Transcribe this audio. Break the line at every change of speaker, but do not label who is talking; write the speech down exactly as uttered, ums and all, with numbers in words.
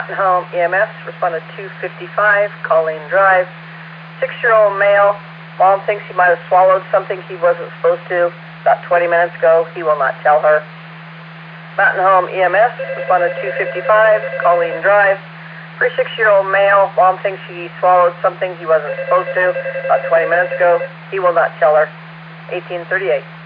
Mountain Home E M S responded two fifty-five, Colleen Drive. Six-year-old male. Mom thinks he might have swallowed something he wasn't supposed to about twenty minutes ago. He will not tell her. Mountain Home E M S responded two fifty-five, Colleen Drive. For a six-year-old male, Mom thinks he swallowed something he wasn't supposed to about twenty minutes ago. He will not tell her. eighteen thirty-eight.